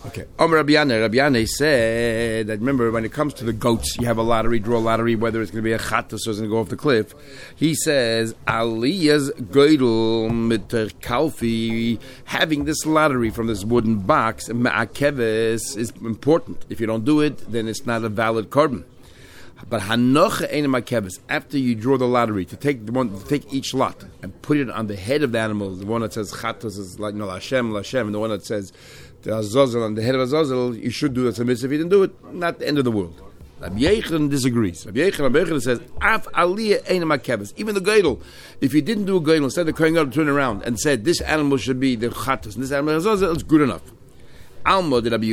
Okay. Rabbi Yanai said that, remember, when it comes to the goats, you have a lottery, draw a lottery, whether it's going to be a chatas or it's going to go off the cliff. He says, Aliyah's goydel mit kalfi, having this lottery from this wooden box, ma'akeves, is important. If you don't do it, then it's not a valid korban. But hanocha ein ma'akeves, after you draw the lottery, to take each lot and put it on the head of the animal, the one that says chatas is like, Lashem, and the one that says the Azazel on the head of Azazel, you should do it. So if you didn't do it, not the end of the world. Rabbi Yechon disagrees. Rabbi Yechon says, Af aliyah ein ma'akeves. Even the geidel, if you didn't do a geidel, instead of Kohen Gadol turned around and said, this animal should be the chatas, and this animal is Azazel, it's good enough. Alma de Rabbi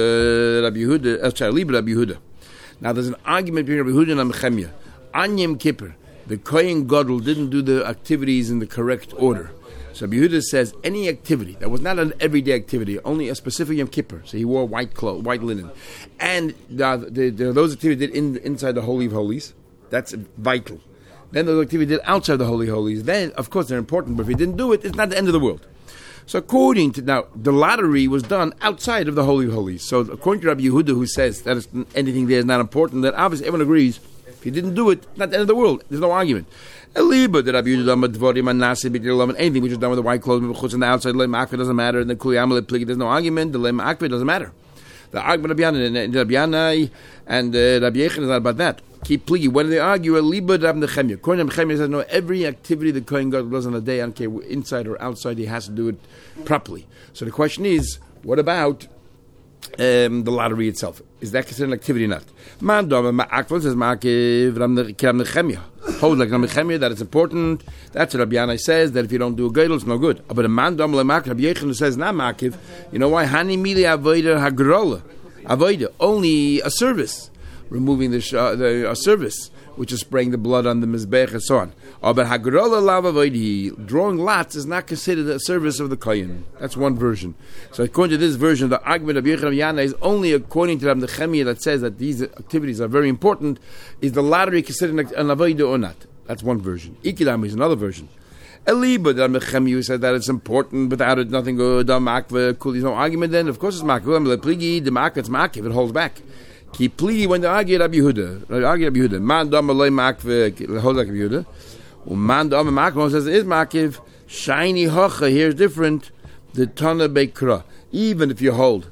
Yehuda. Now there's an argument between Rabbi Yehuda and Nechemia. On Yom Kippur, the Kohen Gadol didn't do the activities in the correct order. So Rabbi Yehuda says any activity that was not an everyday activity, only a specific Yom Kippur. So he wore white clothes, white linen, and those activities did inside the Holy of Holies. That's vital. Then those activities did outside the Holy of Holies. Then, of course, they're important. But if he didn't do it, it's not the end of the world. So according to now, the lottery was done outside of the Holy of Holies. So according to Rabbi Yehuda, who says that anything there is not important, that obviously everyone agrees. If you didn't do it, it's not the end of the world. There's no argument. Anything which is done with the white clothes on the outside, doesn't matter. And the there's no argument. The doesn't matter. The argument of Rabbi Yanai and Rabbi Yechon is not about that. Keep pligi. When they argue, according to Nechemia says no. Every activity the Kohen Gadol does on a day, I don't care inside or outside, he has to do it properly. So the question is, what about the lottery itself? Is that considered an activity or not? Man ma'akvel says ma'akiv Nechemia. Hold like Nechemia that it's important. That's what Rabbi Yanai says, that if you don't do a geidel, it's no good. But a man dom le'mak, Rabbi Yechon says not ma'akiv. You know why? Hani mili avoida hagrola. Avoida, only a service. Removing a service, which is spraying the blood on the mizbech and so on. But hagrola lavavoidi, drawing lots is not considered a service of the kohen. That's one version. So according to this version, the argument of Yechon Yana is only according to Rabbi Nechemia that says that these activities are very important. Is the lottery considered an avoida or not? That's one version. Ikidam is another version. Eliba, Rabbi Nechemia said that it's important. Without it, nothing good. There's no argument then. Of course, it's makva. The makva, it's makva. It holds back. Keep plea when they argue Rabbi Yehuda. Man dama loy makve hold like Rabbi Yehuda. Man dama makve says is makiv. Shiny hocha here is different. The tana bekra. Even if you hold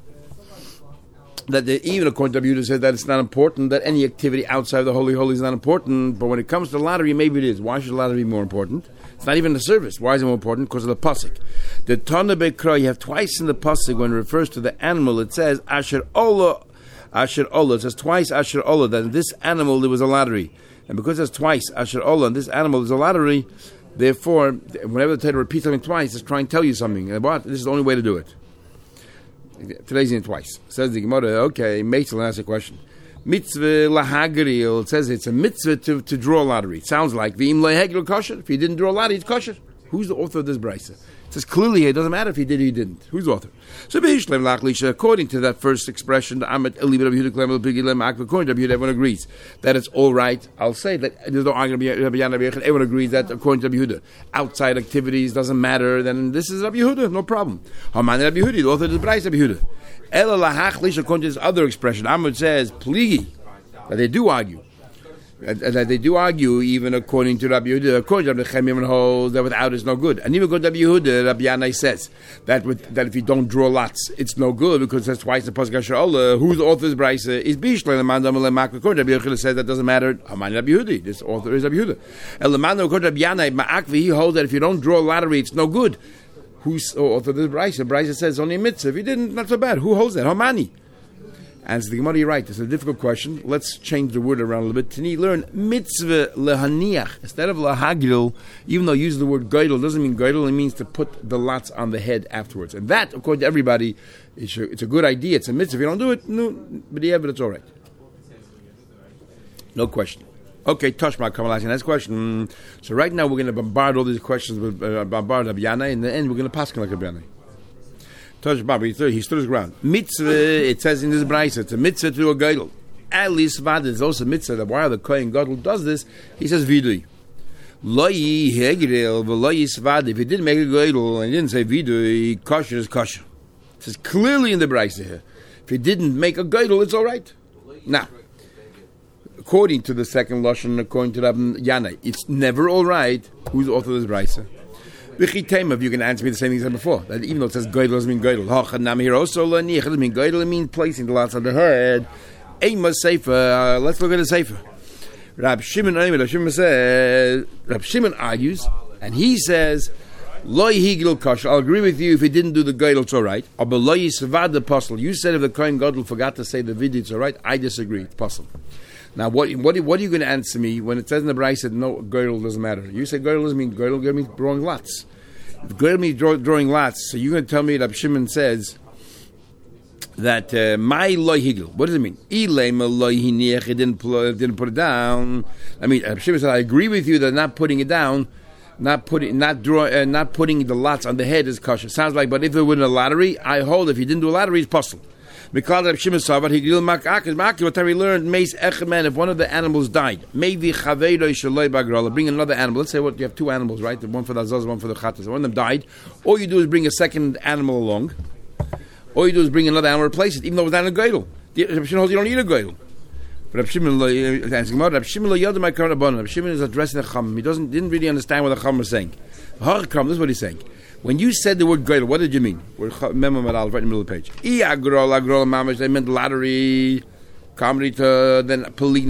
that even according to Rabbi Yehuda says that it's not important, that any activity outside the Holy Holy is not important. But when it comes to the lottery, maybe it is. Why should the lottery be more important? It's not even the service. Why is it more important? Because of the pasuk. The tana bekra. You have twice in the pasuk when it refers to the animal. It says asher ola. Asher Olah, it says twice Asher Olah, that in this animal there was a lottery. And because there's twice Asher Olah, and this animal is a lottery, therefore, whenever the Torah repeats something twice, it's trying to tell you something. And what? This is the only way to do it. Today's in twice. Says the Gemara, okay, Meitzl asks a question. Mitzvah lahagril, it says it's a mitzvah to draw a lottery. It sounds like, V'im lahagril kosher. If you didn't draw a lottery, it's kosher. Who's the author of this brisa? It says clearly it doesn't matter if he did or he didn't. Who's the author? So according to that first expression, according to Rabbi Yehuda, everyone agrees that it's all right. I'll say that there's no argument. Everyone agrees that according to Rabbi Yehuda, outside activities doesn't matter. Then this is Rabbi Yehuda, no problem. Haman Rabbi Yehuda, the author of the brisa, Rabbi Yehuda. According to this other expression, Ahmed says pligi, that they do argue. That they do argue, even according to Rabbi Yehuda, according to Rabbi Nechemia holds that without it's no good. And even according to Rabbi Yehuda, Rabbi Yanai says that if you don't draw lots, it's no good because that's twice the pasuk Asher Olah. Who's the author of this brisa? Is Bishlei the man According to Rabbi Yehuda says that doesn't matter. Haman Rabbi Yehuda, this author is Rabbi Yehuda. Elamano according to Rabbi Yanai Ma'akvi, he holds that if you don't draw a lottery, it's no good. Who's the author of this brisa? Brisa says only a mitzvah. If you didn't, not so bad. Who holds that? Hamani. Answer the Gemara, you're right. It's a difficult question. Let's change the word around a little bit. Tani, learn mitzvah lehaniach. Instead of lahagil, even though you use the word geidel, doesn't mean geidel, it means to put the lots on the head afterwards. And that, according to everybody, it's a good idea. It's a mitzvah. If you don't do it, no, but it's all right. No question. Okay, Toshma, come on, next question. So right now we're going to bombard all these questions with bombard Rabbi Yanai. In the end, we're going to pass like Rabbi Yanai. He stood his ground. Mitzvah, it says in this brayse, it's a mitzvah to do a geidel. At least there's also a mitzvah that while the Kohen Gadol does this, he says vidui. Loyi hegirel v'loyi svad. If he didn't make a geidel and he didn't say vidui, kosher is kosher. It says clearly in the Brisa here, if he didn't make a geidel, it's all right. Now, according to the second lashon, according to Rabbi Yanai, it's never all right. Who's the author of this Brisa? If you can answer me the same thing as I said before, that even though it says geidel doesn't mean geidel. It doesn't mean geidel. It means placing the lots on the head. Let's look at the sefer. Rab Shimon argues, and he says, Loi higil kash. I'll agree with you if he didn't do the geidel, it's all right. Aber loi yisvad the apostle. You said if the kohen gadol forgot to say the vidui, it's all right. I disagree. It's possible. Now, what are you going to answer me when it says in the Brisa that no geidel doesn't matter? You say geidel doesn't mean geidel. Geidel means drawing lots. If geidel means drawing lots, so you're going to tell me that Shimon says that my loy higel. What does it mean? Ilema loy hiniach. He didn't put it down. I mean, Shimon said, I agree with you that not putting it down, not putting the lots on the head is kosher. Sounds like, but if it were in a lottery, I hold if he didn't do a lottery, it's possible. Because Reb Shimon Savar, he grilled makak. Whatever he learned, mace echemen. If one of the animals died, maybe chaveiroi shaloi bagrala. Bring another animal. Let's say you have two animals, right? One for the azaz, one for the chatas. One of them died. All you do is bring a second animal along. All you do is bring another animal, replace it, even though it's not a geidel. Reb Shimon holds you don't need a geidel. Reb Shimon is addressing the chum. He didn't really understand what the chum was saying. This is what he's saying. When you said the word geidel, what did you mean? We're right in the middle of the page. They meant lottery. Then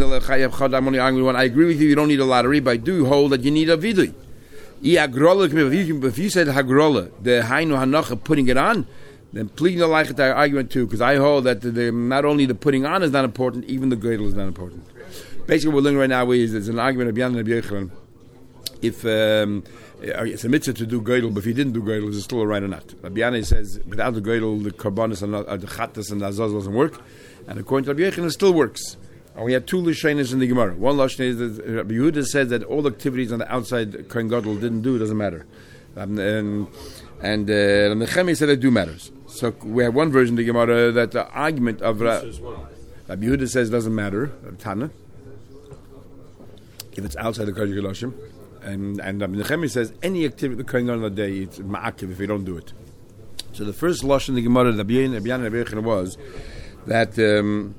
I agree with you. You don't need a lottery, but I do hold that you need a vidui. If you said hagrola, the hainu hanacha, putting it on, then pleading the laichata argument too, because I hold that not only the putting on is not important, even the geidel is not important. Basically, what we're learning right now is there's an argument of Yan and Rabbi if it's a mitzvah to do geidel, but if he didn't do geidel, is it still a right or not? Rabbi Yanai says without the geidel, the karbanis and the chatas and the azaz doesn't work, and according to Rabbi Yechon, it still works. And we had two lashonos in the Gemara. One lashon is that Rabbi Yehuda says that all activities on the outside kohen gadol didn't do, it doesn't matter, and Nechemi said it do matters. So we have one version of the Gemara that the argument of Rabbi Yehuda says doesn't matter, Tana, if it's outside the kohen gadol. And Nechemi says any activity the kohen on the day it's ma'akiv if you don't do it. So the first lashon in the Gemara Rabbi Yanai was that the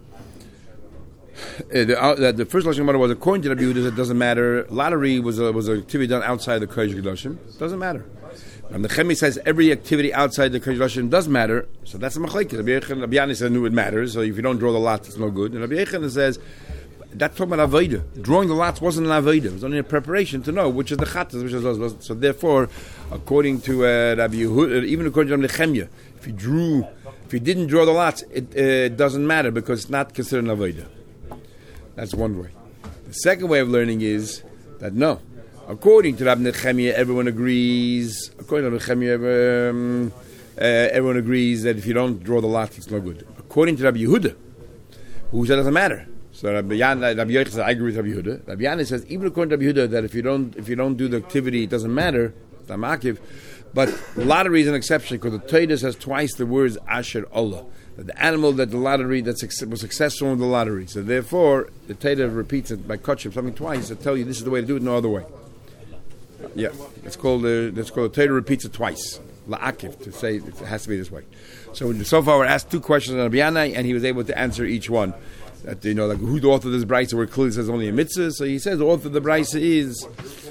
first lashon Gemara was according to Rabbi Yehuda it doesn't matter. Lottery was an activity done outside the kohen gadol. Doesn't matter. And Nechemi says every activity outside the kohen gadol does matter. So that's a machlekes. Rabbi Yanai says no, it matters. So if you don't draw the lots, it's no good. And Rabbi Yechon says that's talking about avodah. Drawing the lots wasn't an avodah. It was only a preparation to know which is the chatas, which is those. So therefore, according to Rabbi Yehuda, even according to Rabbi Nechemia, if you didn't draw the lots, it doesn't matter because it's not considered an avodah. That's one way. The second way of learning is that no. According to Rabbi Nechemia, everyone agrees. According to Rabbi Nechemia, everyone agrees that if you don't draw the lots, it's no good. According to Rabbi Yehuda, who said it doesn't matter. So Rabbi Yochanan says, I agree with Rabbi Yehuda. Rabbi Yanai says, even according to Rabbi Yehuda, that if you don't do the activity, it doesn't matter. It's not makiv. But lottery is an exception because the Torah says twice the words Asher Allah. That the animal that the lottery was successful in the lottery. So therefore, the Torah repeats it by kachim something twice to tell you this is the way to do it, no other way. Yeah, it's called the Torah repeats it twice. La'akiv, to say it has to be this way. So far we're asked two questions on Rabbi Yanai, and he was able to answer each one. That like who the author of this brisa, where it clearly says only a mitzvah. So he says the author of the brisa is,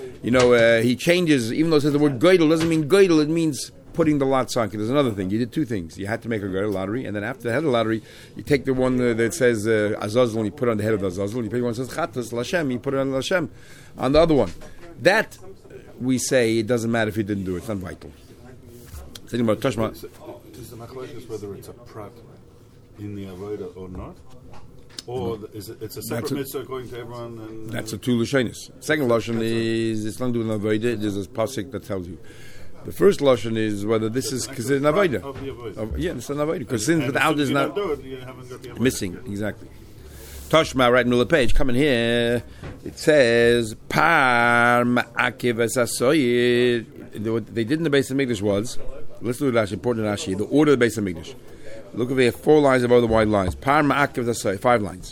he changes, even though it says the word geidel doesn't mean geidel, it means putting the lots on. There's another thing. You did two things. You had to make a geidel lottery, and then after the head of the lottery, you take the one that says azazel, you put it on the head of the azazel. You take the one that says chatas lashem, you put it on lashem, on the other one. That we say it doesn't matter if you didn't do it. It's not vital. Thinking about Tashma. Is the machlokes whether it's a prat in the avodah or not? Or is it's a separate mitzvah according to everyone? And, that's a two lashonos. Second lashon is it's not doing an avodah. There's a pasuk that tells you. The first lashon is whether this is considered an avodah. Yeah, it's an avodah because since without is not missing exactly. Toshma, right in the middle of the page. Come in here. It says par ma'akiv esasoyid. What they did in the Beis Hamikdash was, let's do Rashi, important Rashi, the order of the Beis Hamikdash. Look over here, 4 lines above the wide lines. Par ma'akiv esasoyid, 5 lines.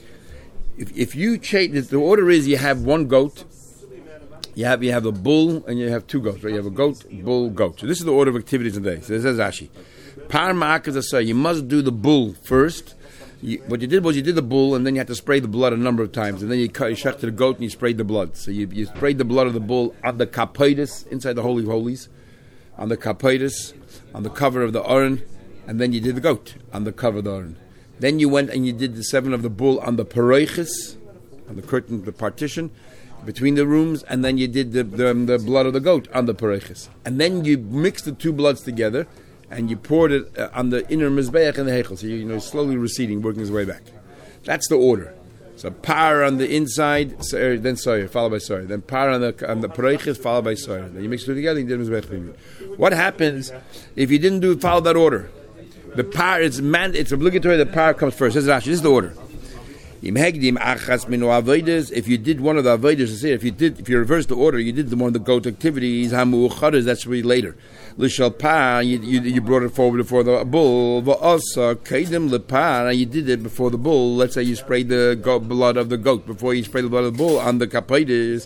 If you change, the order is you have one goat, you have a bull, and you have 2 goats. Right? You have a goat, bull, goat. So this is the order of activities today. So this is Rashi. par ma'akas asay. You must do the bull first. What you did was you did the bull, and then you had to spray the blood a number of times, and then you shechted the goat and you sprayed the blood. So you sprayed the blood of the bull on the kapoides, inside the Holy of Holies, on the kapoides, on the cover of the Aron, and then you did the goat on the cover of the Aron. Then you went and you did the 7 of the bull on the paroiches, on the curtain, the partition between the rooms, and then you did the blood of the goat on the paroiches. And then you mixed the 2 bloods together, and you poured it on the inner mizbeach and the heichel. So slowly receding, working his way back. That's the order. So par on the inside, then soyer, followed by soyer. Then par on the paroiches, followed by soyer. Then you mix it together, and you did mizbeach. What happens if you didn't follow that order? The par, it's obligatory. The par comes first. This is the order. If you did one of the avodas, if you reverse the order, you did one of the goat activities. That's really later. You brought it forward before the bull. You did it before the bull. Let's say you sprayed the blood of the goat before you sprayed the blood of the bull on the kapoides.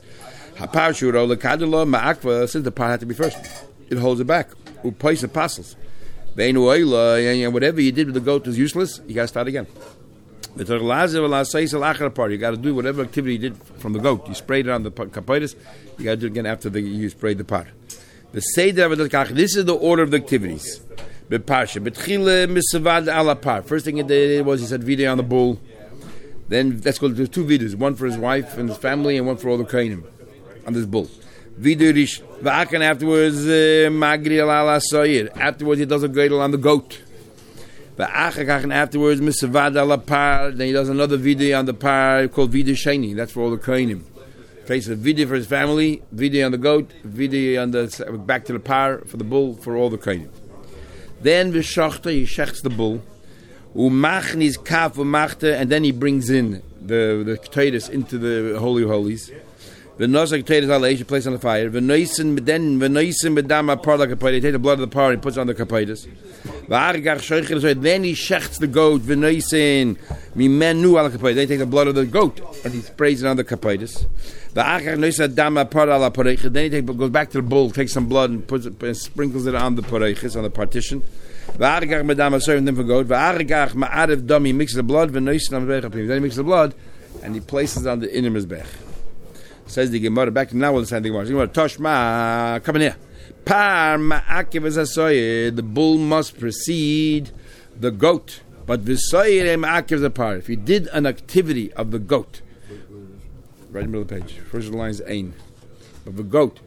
Since the par had to be first, it holds it back. Apostles. Whatever you did with the goat was useless. You got to start again. You got to do whatever activity you did from the goat. You sprayed it on the kapoides. You got to do it again after you sprayed the par. This is the order of the activities. First thing he did was he said vidui on the bull. Then let's go to 2 vidus, one for his wife and his family, and one for all the kohanim on this bull. Vidui rish. Afterwards, magri ala soyer. Afterwards, he does a girdle on the goat. And afterwards, misavad ala par. Then he does another vidui on the par called vidui sheni. That's for all the kohanim. Face a vidui for his family, vidui on the goat, vidui on the back to the par for the bull for all the kohanim. Then v'shachta, he shechts the bull. Umachnis kaf umachta, and then he brings in the ketores into the Holy of Holies. The nosak ketores ala he placed on the fire. V'noisen bedama par la kapoides. He takes the blood of the par and puts it on the kapoides. Then he shechts the goat. V'noisen mimenu ala kapoides. Then he takes the blood of the goat and he sprays it on the kapoides. Then he goes back to the bull, takes some blood and sprinkles it on the paroiches, on the partition. Then he mixes the blood. Then he mixes the blood and he places it on the inner mizbech. Says the Gemara, back to now we'll understand the Gemara. Toshma, come in here. Par ma'akev asasoyer, the bull must precede the goat. But v'soyer ma'akev the par. If you did an activity of the goat, right in the middle of the page, first line is ain, of the goat.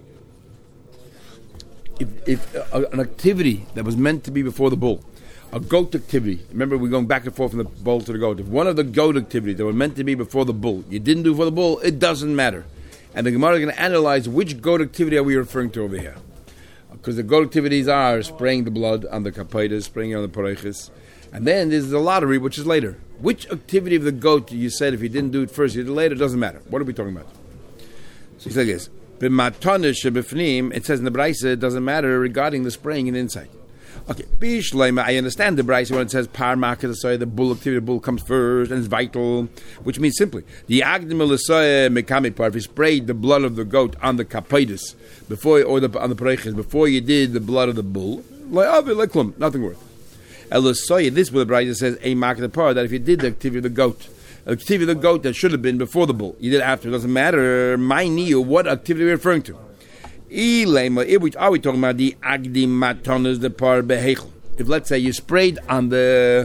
If an activity that was meant to be before the bull, a goat activity, remember we're going back and forth from the bull to the goat. If one of the goat activities that were meant to be before the bull, you didn't do for the bull, it doesn't matter. And the Gemara is going to analyze which goat activity are we referring to over here. Because the goat activities are spraying the blood on the kapoides, spraying it on the paroiches. And then there's the lottery, which is later. Which activity of the goat you said if you didn't do it first, you did it later, doesn't matter. What are we talking about? So he said this. It says in the Braisa, it doesn't matter regarding the spraying in the inside. Okay, I understand the Braisa when it says par ma'akev, the bull activity, the bull comes first and it's vital, which means simply the agdim mekame par. If you sprayed the blood of the goat on the kapoides before, or on the paroiches before you did the blood of the bull, nothing worth. This is what the Braisa says a ma'akev par, that if you did the activity of the goat, activity of the goat that should have been before the bull, you did it after, it doesn't matter. My niyu, what activity are we referring to? Are we talking about the agdim matanas the par behechel? If let's say you sprayed on the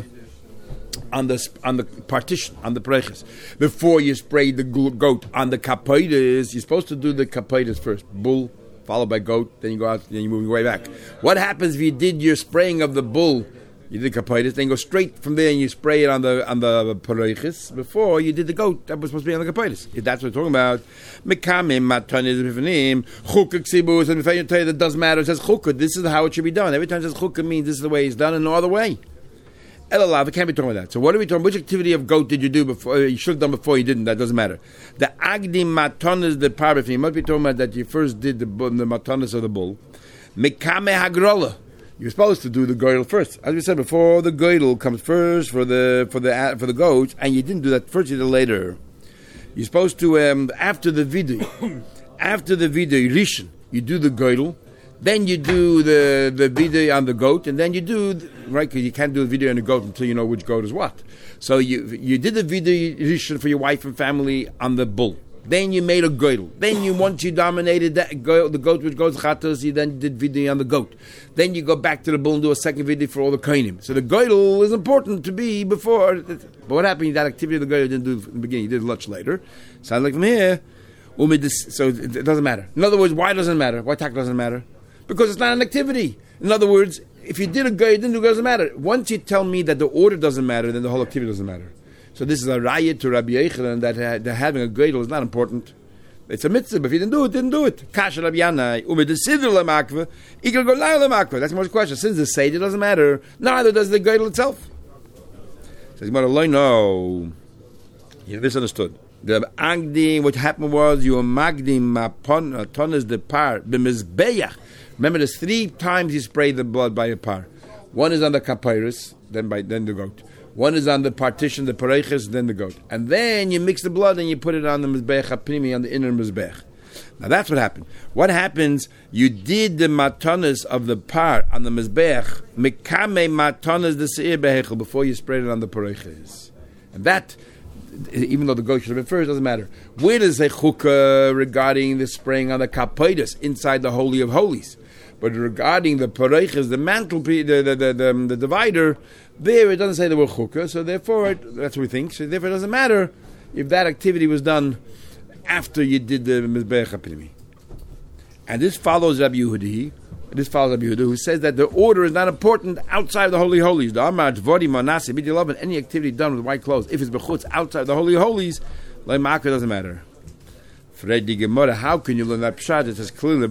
partition on the paroiches before you sprayed the goat on the kapoides, you're supposed to do the kapoides first, bull followed by goat, then you go out, then you move your way back. What happens if you did your spraying of the bull? You did the kapoides, then you go straight from there and you spray it on the paroiches before you did the goat that was supposed to be on the kapoides. If that's what we're talking about, mekamim matanis b'fnim chukah ksibus, and if I tell you that doesn't matter, it says chukah. This is how it should be done. Every time it says chukah means this is the way it's done, and no other way. Elalav, it can't be talking about that. So what are we talking? Which activity of goat did you do before? You should have done before you didn't. That doesn't matter. The agdim matanis the par b'fnim. You must be talking about that you first did the matanis of the bull. Mekame hagrola. You're supposed to do the girdle first, as we said before. The girdle comes first for the goats, and you didn't do that first; you did it later. You're supposed to after the vidui rishon, you do the girdle. Then you do the video on the goat, and then you do, right, because you can't do the video on the goat until you know which goat is what. So you did the video for your wife and family on the bull. Then you made a goat. Then once you dominated the goat which goes chatos, you then did video on the goat. Then you go back to the bull and do a second video for all the kohanim. So the goat is important to be before. But what happened? That activity of the goat you didn't do in the beginning. You did it much later. Sounds like from here. So it doesn't matter. In other words, why doesn't it matter? Why tak doesn't matter? Because it's not an activity. In other words, if you did a goat, you didn't do it, doesn't matter. Once you tell me that the order doesn't matter, then the whole activity doesn't matter. So this is a raya to Rabbi Yochanan that having a goydel is not important. It's a mitzvah, but if you didn't do it, didn't do it. Kasha Rabbi Yanai, umedesidur lemakva, ikar golai lemakva. That's the most question. Since the seder doesn't matter, neither does the goydel itself. Says no. You misunderstood. The Agdim, what happened was you were magdim tonas the par b'mizbeach. Remember, there's 3 times you spray the blood by a par. One is on the kapyrus, then the goat. One is on the partition, the pareiches, then the goat. And then you mix the blood and you put it on the mizbeach hapnimi, on the inner mizbeach. Now that's what happened. What happens, you did the matanas of the par on the mizbeach, mikame matanas the seir behechel, before you spread it on the pareiches. And that, even though the goat should have been first, doesn't matter. Where does a chukah regarding the spraying on the kapaitis inside the Holy of Holies? But regarding the pareiches, the mantle, the divider, there it doesn't say the word chukah, so therefore that's what we think. So therefore it doesn't matter if that activity was done after you did the mizbeach hapnimi. And this follows Rabbi Yehuda, who says that the order is not important outside the Holy Holies. The Amar Dvori Manasi B'Dilav, any activity done with white clothes, if it's bechutz outside the Holy Holies, Leimaka doesn't matter. Fredi Gemara, how can you learn that pshat? It says clearly,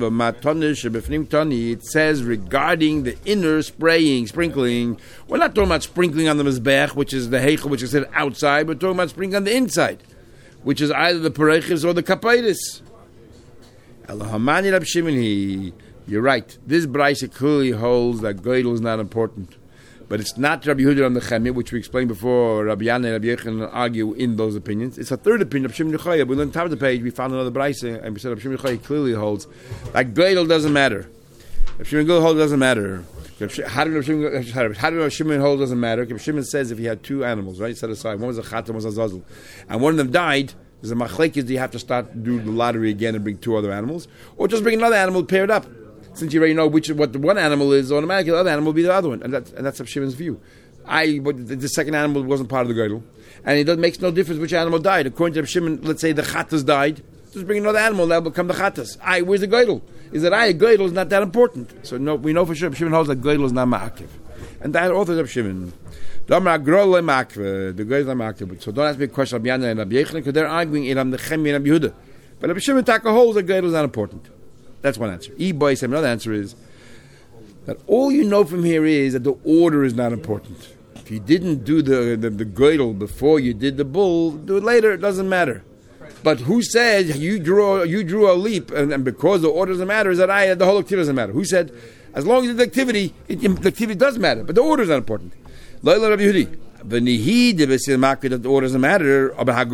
it says regarding the inner sprinkling. We're not talking about sprinkling on the mizbeach, which is the heichel, which is said outside. We're talking about sprinkling on the inside, which is either the pareiches or the kapaitis. Elohamani Rab Shimon, you're right. This brayse clearly holds that goydel is not important. But it's not Rabbi Yehuda on the Chemia, which we explained before. Rabbi Yana and Rabbi Yochanan argue in those opinions. It's a third opinion of Shimon Yochai. We learned top of the page, we found another brayse, and we said Rabbi Shimon Yochai clearly holds that goydel doesn't matter. Rabbi Shimon holds doesn't matter. How do Rabbi Shimon hold doesn't matter? Rabbi Shimon says if he had 2 animals, right, set aside, one was a chat, one was a zazel, and one of them died, there's a machlekes, do you have to start do the lottery again and bring 2 other animals, or just bring another animal paired up? Since you already know what the one animal is, automatically the other animal will be the other one, and that's Rabbi Shimon's view. The second animal wasn't part of the goydel, and it makes no difference which animal died. According to Rabbi Shimon, let's say the chatas died, just bring another animal that will become the chatas. Where's the goydel? Is that goydel is not that important? So no, we know for sure Rabbi Shimon holds that goydel is not ma'akiv, and that authors Rabbi Shimon. The goydel is not ma'akiv. So don't ask me a question of Rabbi Yana and Rabbi Yochanan, because they're arguing in the Chemia and Rabbi Yehuda. But Rabbi Shimon Taka holds that goydel is not important. That's one answer. Another answer is that all you know from here is that the order is not important. If you didn't do the goydel before you did the bull, do it later, it doesn't matter. But who said you drew a leap, and because the order doesn't matter, is that the whole activity doesn't matter? Who said as long as the activity does matter, but the order is not important? Laila Rabbi Yehudi. That the order doesn't matter.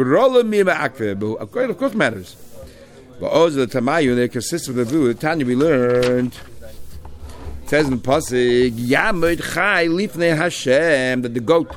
Of course matters. But also the Tamayu, they consist of the view. Tanya, we learned. It says in Pasuk, Yamud Chai Lifnei Hashem, that the goat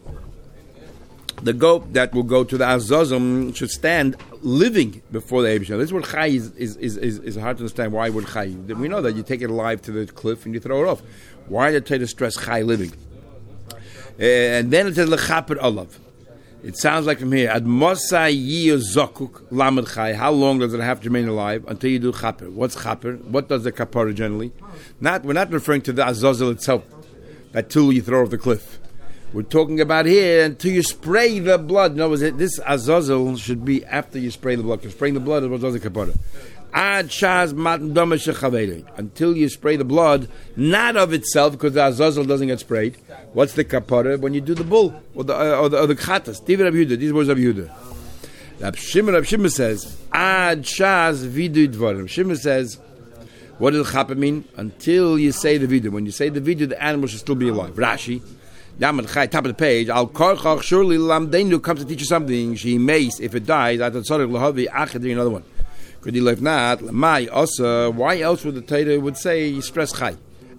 that will go to the Azazim should stand living before the Eibishter. This word Chai is hard to understand. Why word Chai? We know that you take it alive to the cliff and you throw it off. Why did they stress Chai living? And then it says Lechaper Olav. It sounds like from here, Ad Mosai Yiyah Zokuk Lamed Chai. How long does it have to remain alive until you do chaper? What's chaper? What does the kapara generally? We're not referring to the azazel itself, that tool you throw off the cliff. We're talking about here until you spray the blood. No, this azazel should be after you spray the blood, because spraying the blood is what does the kapara. Ad Shaz Matan Dama Shechavele. Until you spray the blood, not of itself, because the azazel doesn't get sprayed. What's the kapara? When you do the bull or the chatas. These words of Yehuda. Rab Shimon says, Ad Shaz Vidu Dvar. Rab Shimon says, what does chapa mean? Until you say the vidu. When you say the vidu, the animal should still be alive. Rashi, Yamad Chai, top of the page. Al Korchach surely Lamdenu comes to teach you something. She mace if it dies. Atat Tzarech Lahavi Achad. Another one. Could you live not? Why else would the Torah would say stress chai?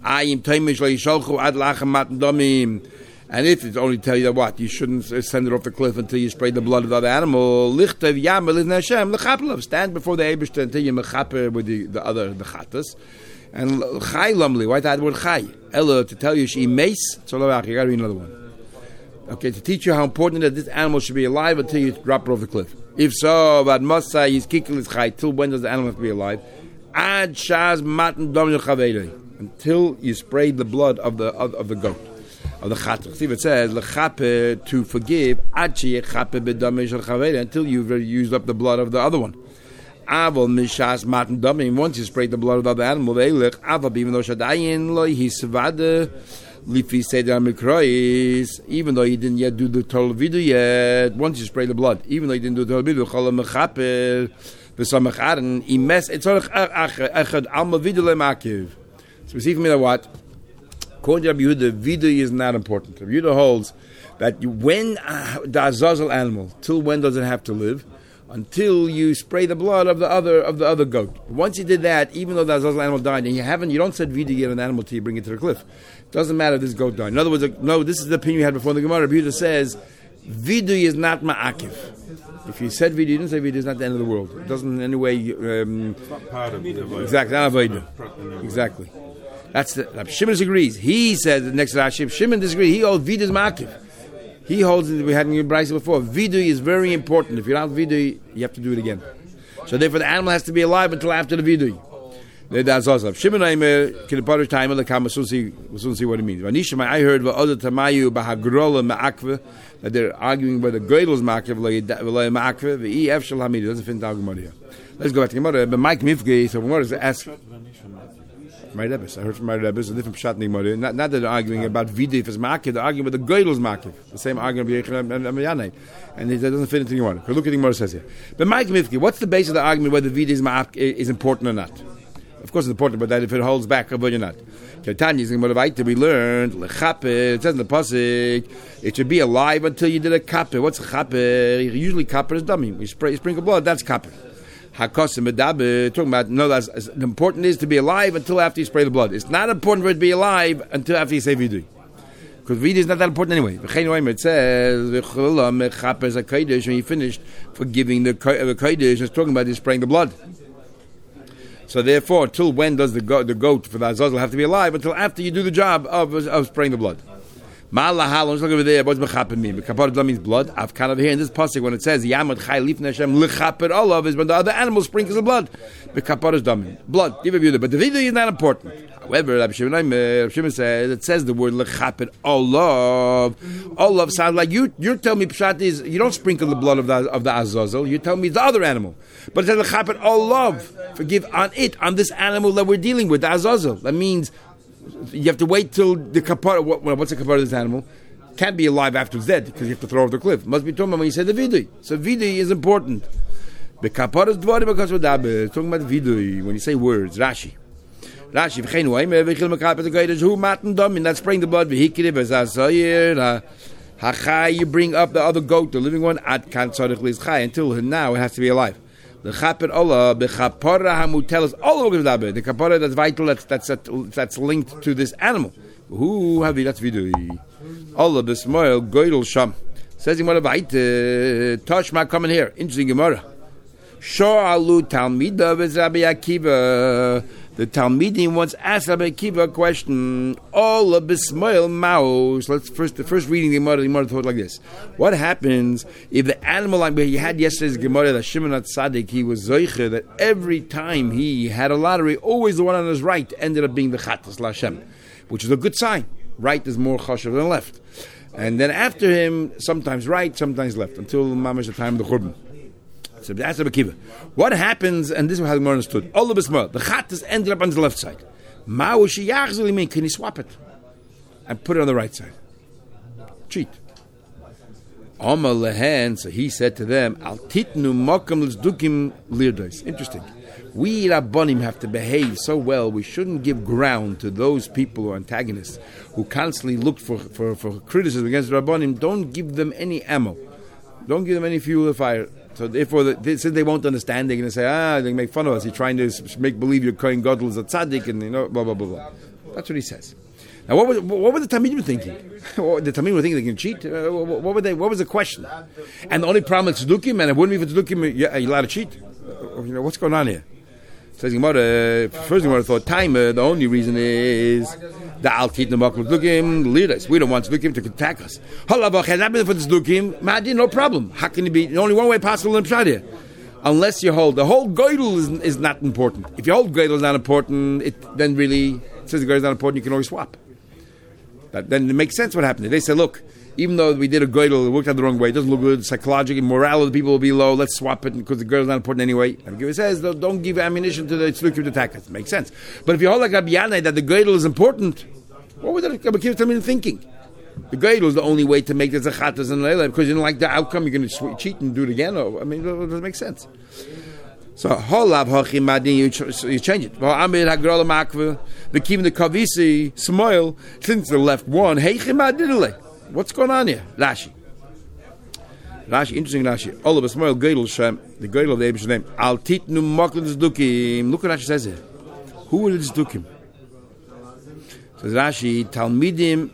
And if it's only tell you that what, you shouldn't send it off the cliff until you spray the blood of the other animal. Stand before the Eibishter until you mechaper with the other chattas. And chai lumli, why that word chai? Ella, to tell you she mace. So you got to read another one. Okay, to teach you how important that this animal should be alive until you drop it off the cliff. If so, but must say he's kicking his chai. Till when does the animal have to be alive? Ad shaz matan dom yechavei. Until you spray the blood of the goat, of the chatach. See, it says lechape, to forgive until you've used up the blood of the other one. Aval mishas matan damim. Once you spray the blood of the other animal, even though shadayin lo hisvade lifi seder mikrois, even though you didn't yet do the total vidu yet. Once you spray the blood, even though you didn't do the total vidu, cholam mechape v'samach aden imes etzorach echad alma vidu lemakiv. So we see from here what? According to Rabbi Yehuda, vidu is not important. Rabbi Yehuda holds that when the azazel animal, till when does it have to live? Until you spray the blood of the other goat. Once you did that, even though the azazel animal died, and you don't set vidu yet on an animal till you bring it to the cliff. It doesn't matter if this goat died. In other words, no, this is the opinion we had before in the Gemara. Rabbi Yehuda says vidu is not ma'akiv. If you said vidu, you didn't say vidu, it's not the end of the world. It doesn't in any way. It's not part of the exactly, not avodah. Exactly. That's the Shimon disagrees. He says next to Rashi. Shimon disagrees. He holds vidu is ma'akiv. He holds that we had in Brisa before. Vidu is very important. If you're not vidu, you have to do it again. So therefore, the animal has to be alive until after the vidu. Shimon Aimer Kidaparish time the Kama. We'll soon see what it means. I heard that they're arguing whether Geidel's ma'akiv ma'akiv the ef shel hamid doesn't fit the argument here. Let's go back to Gemara. But Mike Mifgei, so Gemara is asked. My Rebbe, I heard from my Rebbe, it's a different pshat in the Gemara. Not that they're arguing about Vidi if it's Ma'akiv, they're arguing about the Geidel's Ma'akiv. The same argument of Yechon and Yanei. And it doesn't fit into the Gemara. Look at the Gemara says here. But Mike Mifki, what's the basis of the argument whether Vidi is important or not? Of course it's important, but that if it holds back, but you're not. Ketanya is going to be learned, Lechape, it says in the Pasuk, it should be alive until you did a kape. What's a kape? Usually kape is dummy. You sprinkle blood, that's kape. Hakosim medaber, talking about, no, that's the important is to be alive until after you spray the blood. It's not important for it to be alive until after you say vidu. Because vidu is not that important anyway. It says, when you finished forgiving the kodesh, it's talking about you spraying the blood. So therefore, till when does the goat for the azazel have to be alive? Until after you do the job of spraying the blood. Ma'alahal, let's look over there. What's mechaper mean? Mechaper means blood. I've kind of here in this pasuk when it says Yamad Chai Lifnei Hashem lechaper olav is when the other animal sprinkles the blood. Mechaper is dummy. Blood. Give a view, but the video is not important. However, Rabbi Shimon says it says the word lechaper olav. Olav sounds like you're telling me pshat is you don't sprinkle the blood of the azazel. You tell me the other animal, but it says lechaper olav. Forgive on this animal that we're dealing with, the azazel. That means you have to wait till the kapara. What's the kapara of this animal? Can't be alive after it's dead because you have to throw off the cliff. Must be talking about when you say the vidui. So vidui is important. The kapara is dvarim because we're talking about vidui when you say words. Rashi, who matan dam, that's spraying the blood. You bring up the other goat, the living one. Until now it has to be alive. The chaper Allah, the chapara hamutelas, all over the kapara that's vital, that's linked to this animal. Who have that's vidui? Allah b'smoil goydel sham. Says in what about Toshma coming here? Interesting Gemara. Sho'alu Talmida v'z Rabbi Akiva. The Talmidim once asked Rabbi Akiva a question. Allah b'smoil maus. Let's the first reading the Gemara thought like this. What happens if the animal like you had yesterday's Gemara that Shimon HaTzadik, he was zoicher that every time he had a lottery, always the one on his right ended up being the Chatas Lashem, which is a good sign. Right is more chashav than left. And then after him, sometimes right, sometimes left, until mamash the time of the Churban. So that's Rabbi Akiva. What happens, and this is how the Gemara understood, all of us the Chatas ended up on the left side. Can you swap it? And put it on the right side. Cheat. So he said to them, Al titnu makam l'zdukim lirdos. Interesting. We Rabbanim have to behave so well. We shouldn't give ground to those people who are antagonists, who constantly look for criticism against Rabbanim. Don't give them any ammo. Don't give them any fuel to fire. So therefore, since they won't understand, they're going to say, they make fun of us. You're trying to make believe your Kohen Gadol is a tzaddik, and blah blah blah blah. That's what he says. Now, what were the Talmidim thinking? The Talmidim were thinking they can cheat. What were they? What was the question? And the only problem is tzdukim, and it wouldn't be for tzdukim. You're allowed to cheat. What's going on here? Says Gemara. First Gemara thought the only reason is the al tit nemakol tzdukim lead us. We don't want tzdukim to attack us. Halavach has happened for tzdukim. Madi, no problem. How can it be? Only one way possible in Pshat here. Unless you hold the whole Geidel is not important. If your whole Geidel is not important, then really says the Geidel is not important. You can always swap. Then it makes sense what happened. They said, look, even though we did a Geidel, it worked out the wrong way, it doesn't look good, psychologically, morale of the people will be low, let's swap it because the Geidel is not important anyway. And it says, don't give ammunition to the Tzlukim to attack us. It makes sense. But if you hold like Rabbi Yanai that the Geidel is important, what was Rabbi Akiva thinking? The Geidel is the only way to make the Zachatas and Leila because you don't like the outcome, you're going to cheat and do it again. It doesn't make sense. So, you change it. The Kim the Kavisi, Smoil, since the left one, what's going on here? Rashi, interesting Rashi. All of us, Smoil Geidel Shem, the Geidel of the Abish's name. Al Titnu Moklin Zdukim. Look what Rashi says here. Who will it Zdukim? Says Rashi, Talmidim.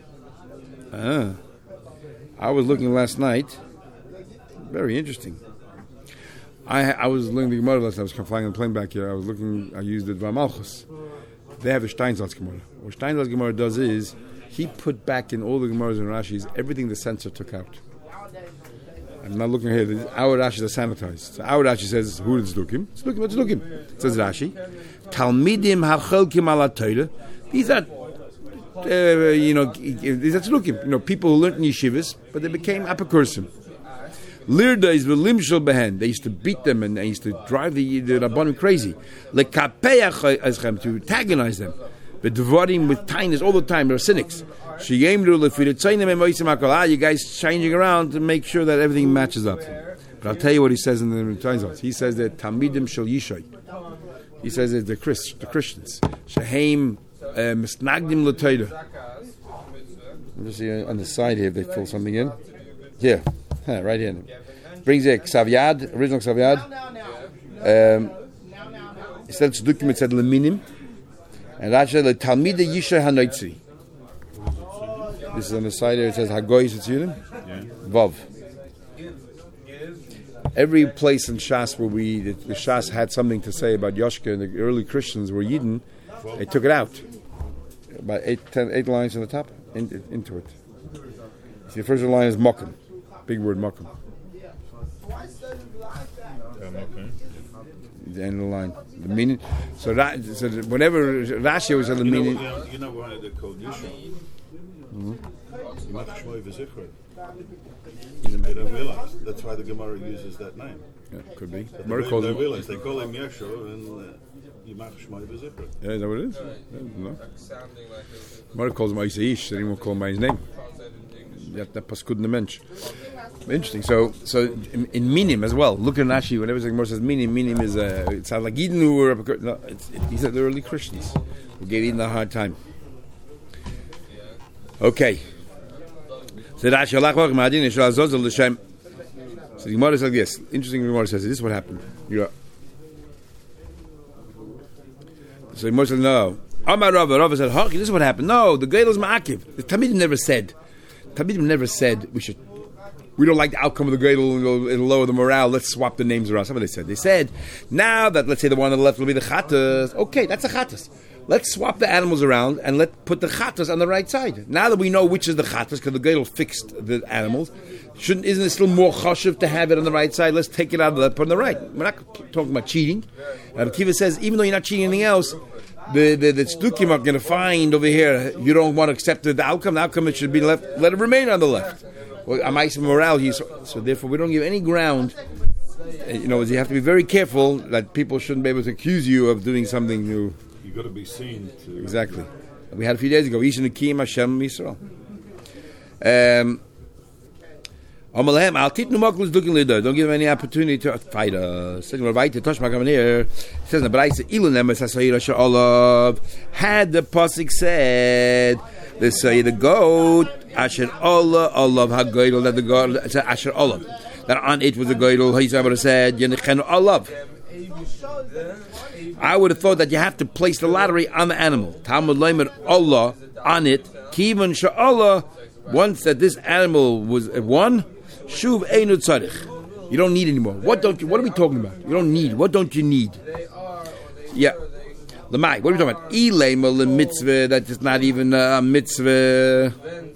I was looking last night. Very interesting. I was looking at the Gemara last night. I was flying on the plane back here. I used the Dvar Malchus. They have the Steinsaltz Gemara. What Steinsaltz Gemara does is, he put back in all the Gemaras and Rashis everything the censor took out. I'm not looking here. Our Rashis are sanitized. So our Rashi says, who is Tzdukim? Tzdukim. It says Rashi, Talmidim hacholkim ala Torah. These are these are tzdukim, people who learned in yeshivas, but they became apikursim. Lirdais v'limshel behen. They used to beat them and they used to drive the Rabbanim crazy. Lekapeach eschem, to antagonize them. But devoting with kindness all the time. They're cynics. You guys changing around to make sure that everything matches up. But I'll tell you what he says in the Tainsot. He says that Talmidim shel Yishai. He says that the Christians. Sheheim misnagdim l'Torah. Let's see on the side here if they fill something in. Here. Right here. Brings a Ksav original Ksav Yad. Instead of Tzdukim, it said Leminim. And Rashi said, Talmidei Yishai HaNoitzi. This is on the side here, it says Hagoyis Etzunim. Vav. Every place in Shas where the Shas had something to say about Yoshka and the early Christians were Yidden, they took it out. About 8 lines on the top, into it. See, the first line is Mokum. Big word, Mokum. The end of the line. The meaning. So whenever Rashi was at the meaning. You know why they're called Yishai? They don't realize. That's why the Gemara uses that name. Yeah, could be. They realize. They call him Yeshua and Yimach Shmoi V'Zikra. Yeah, is that what it is? Yeah, no. Gemara calls him Isaish. They didn't want to call him by his name. That paskud nemensch. Interesting. So in minim as well. Look at Rashi. Whenever the Gemara says minim is it's like Eden who were these are the early Christians who gave Eden a hard time. Okay. So Rashi alach v'ach ma'adin yishal azozel l'shem. So the Gemara says yes. Interesting. Gemara says this is what happened. So the Gemara says no. Amar Rava said, "Haki, this is what happened." No, the Geidel is ma'akiv. The Talmidim never said we don't like the outcome of the Geidel, it'll lower the morale, let's swap the names around. That's what they said. They said, now that, let's say the one on the left will be the Chatas, okay, that's a Chatas. Let's swap the animals around and put the Chatas on the right side. Now that we know which is the Chatas, because the Geidel fixed the animals, isn't it still more chashuv to have it on the right side? Let's take it out of the left, put it on the right. We're not talking about cheating. Akiva says, even though you're not cheating anything else, the tzdukim are going to find over here, you don't want to accept the outcome. The outcome, it should be left, let it remain on the left. Well, amais morale, so therefore we don't give any ground. You have to be very careful that people shouldn't be able to accuse you of doing something new. You've got to be seen to... Exactly. We had a few days ago, Ish Nekim Hashem Yisrael. Don't give them any opportunity to fight us. It says in the Braisa, had the pasuk said, the goat Asher Allah Olav Hagoydel, that the God Asher Olav. that on it was a Geidel, he would have said, Yenichenu Olav. I would have thought that you have to place the lottery on the animal. Talmud Leimer Allah on it. Kivan Sha'Allah, once that this animal was one, Shuv Einu Tzarich. You don't need anymore. What are we talking about? You don't need. What don't you need? Yeah. Lamai, what are we talking about? Ilema le mitzvah, that is not even a mitzvah.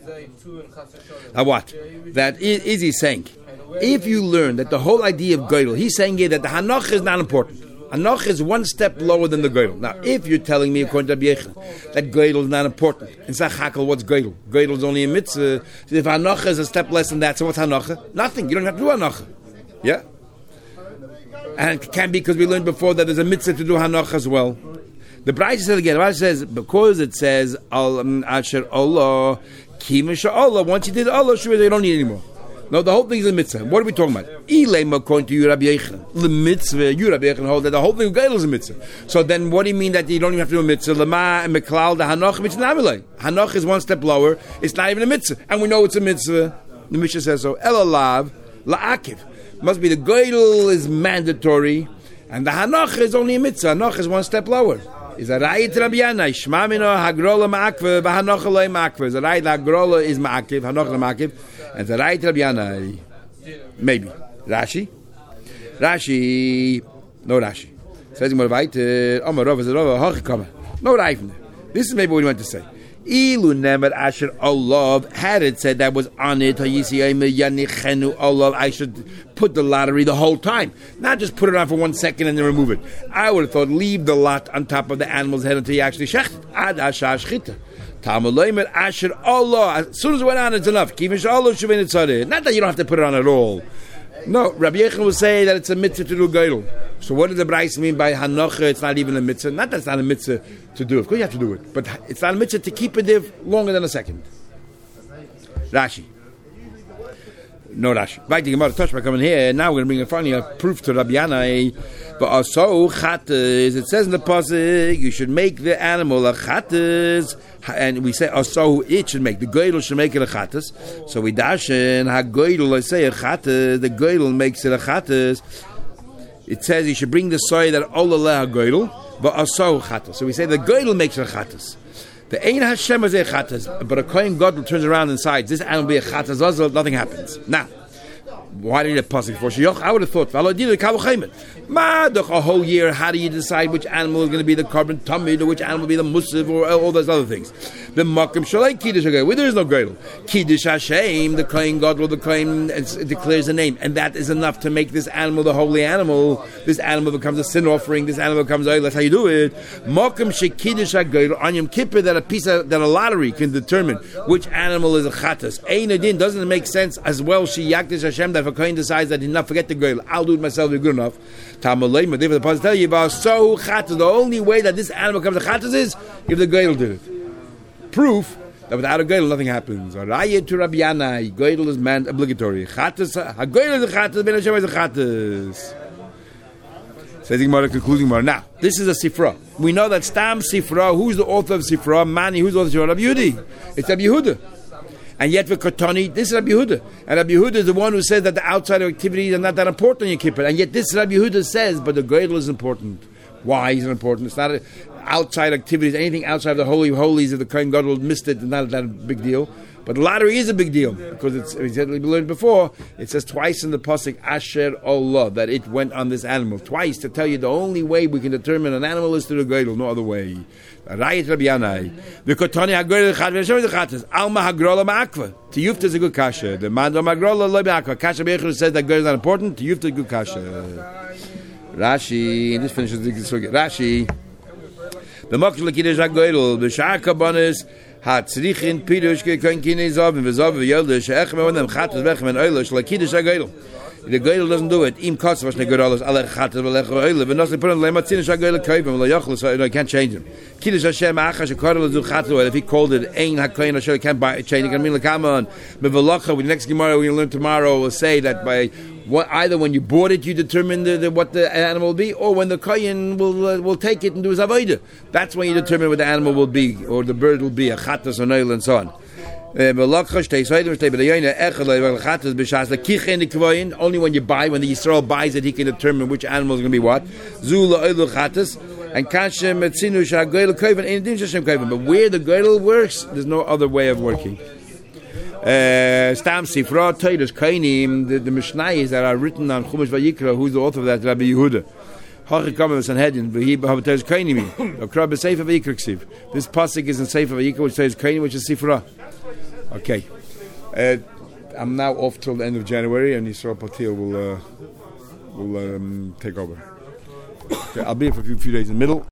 What? That is he saying? If you learn that the whole idea of Geidel, he's saying here that the Hanoch is not important. Hanoch is one step lower than the Geidel. Now, if you're telling me, according to Rabbi Yechon, that Geidel is not important, in Sachakel, what's Geidel? Geidel is only a mitzvah. If Hanoch is a step less than that, so what's Hanoch? Nothing. You don't have to do Hanoch. Yeah? And it can be because we learned before that there's a mitzvah to do Hanoch as well. The Braita says again, it says, because it says, Asher Allah, Kimisha Allah, once you did Allah, sure, you don't need anymore. No, the whole thing is a mitzvah. What are we talking about? Ilema, according to you, Rabbi Yechon. The mitzvah, you, Rabbi Yechon, hold that the whole thing of Geidel is a mitzvah. So then what do you mean that you don't even have to do a mitzvah? Lema and Meklal, the Hanoch, mitzvah navilei. Hanoch is one step lower. It's not even a mitzvah. And we know it's a mitzvah. The Mishnah says so. Elalav, la'akiv. Must be the Geidel is mandatory, and the Hanoch is only a mitzvah. Hanoch is one step lower. Is a rayit Rabbi Yanai shmamino hagrola ma'akve v'hanoch loy ma'akve. Is a rayit hagrola is ma'akiv, hanoch lo ma'akiv, and the rayit Rabbi Yanai. Maybe Rashi, no Rashi. Says more weiter. Amar Rav is a Rav hachikama. No Raifne. This is maybe what he wants to say. Ilu nemer asher olav, had it said that was on it, I should put the lottery the whole time, not just put it on for 1 second and then remove it. I would have thought leave the lot on top of the animal's head until you actually shecht it. Ad ashar shchita. Talmud Leimer asher Allah. As soon as it went on, it's enough. Kivish Allah shuvein tzareh. Not that you don't have to put it on at all. No, Rabbi Yechon will say that it's a mitzvah to do Geidel. So what does the Brais mean by Hanocha? It's not even a mitzvah. Not that it's not a mitzvah to do it. Of course you have to do it. But it's not a mitzvah to keep it there longer than a second. Rashi. No Rashi. Back to Gemara Toshma coming here. Now we're going to bring finally a proof to Rabbi Yanai. But also, chatas, it says in the pasuk, you should make the animal a chatas. And we say, also, it should make. The Geidel should make it a chatas. So we dash in, ha-Geidel, I say a chatas. The Geidel makes it a chatas. It says you should bring the soy that Allah ha-Geidel, but also chatas. So we say the Geidel makes it a chatas. The Ein Hashem is a chatas, but a Kohen Gadol turns around and decides this animal will be a chatas, nothing happens. Now, why did it pasuk for Shioch? I would have thought, a whole year, how do you decide which animal is going to be the carbon tamid, or which animal will be the musaf, or all those other things? The makom shalai kiddush hageidel, where there is no geidel. Kiddush Hashem, the Kohen Gadol, the Kohen declares a name, and that is enough to make this animal the holy animal. This animal becomes a sin offering. This animal becomes oil. That's how you do it. Makom shekiddush hageidel on Yom Kippur, that a lottery can determine which animal is a chatas. Ein adin, doesn't it make sense as well? She yakdish Hashem, that if a Kohen decides that he not forget the geidel, I'll do it myself. You're good enough. Tamalei, the pasuk tell you about so chatas. The only way that this animal becomes a chatas is if the geidel did it. Proof that without a geidel nothing happens. Raya to Rabbi Yanai, geidel is man obligatory. Chatas, a geidel is a chatas, ben Hashem is a chatas. Says Gemara, concluding Gemara. Now, this is a sifra. We know that Stam sifra. Who's the author of sifra? Mani. Who's the author of Rabbi Yehudi? It's Rabbi Yehuda. And yet with Kotoni, this is Rabbi Yehuda. And Rabbi Yehuda is the one who says that the outside activities are not that important in Yom Kippur. And yet this Rabbi Yehuda says, but the geidel is important. Why is it important? It's not outside activities. Anything outside of the Holy of Holies, if the Kohen Gadol missed it, it's not that a big deal. But the lottery is a big deal. Because we learned before, it says twice in the pasuk, Asher Allah, that it went on this animal. Twice to tell you the only way we can determine an animal is through the geidel, no other way. Rayit Rabbi Yanai. The Kotoni HaGeidel Chad V'Yashem is the Chatas. Alma HaGrola Ma'akva. To Yufta is a good kasha. The Mando HaGrola Lo Ma'akva. Kasha B'Yechon says that geidel is not important. To Yufta is a good kasha. Rashi, and this finishes the Sugya. Rashi. The Mokshel Kiddush HaGeidel. B'Shar Kabbanis. Hatzrichin Pirush Kekoin Kinei Zavim V'Zav V'Yelder She'echem Evonem Chatas V'Echem En Oilo Sh'la Kiddush HaGeidel. The geidel doesn't do it. Im Kosov Shne Gedolos Alech Chatas V'Lech V'Oilo V'Nosli Purim Le'Matzin HaGeidel Koivim V'Lo Yochel. So you can't change him. Kiddush Hashem Achash Shekodol Zu Chatas. If he called it Ein HaKoyin Hashem, he can't change it. Can mean L'Kamon B'V'Locha. With the next Gemara we learn tomorrow, will say that by either when you bought it, you determine what the animal will be, or when the kohen will take it and do his avodah. That's when you determine what the animal will be, or the bird will be, a chatas or nail, and so on. Only when you buy, when the Yisrael buys it, he can determine which animal is going to be what. And but where the girdle works, there's no other way of working. Stam Sifra Toidos Kainim, the Mishnayos that are written on Chumash Vayikra. Who's the author of that? Rabbi Yehuda. This pasuk is in Sefer Vayikra, which says Kainim, which is Sifra. Okay, I'm now off till the end of January, and Yisrael Patil will take over. Okay, I'll be here for a few days in the middle.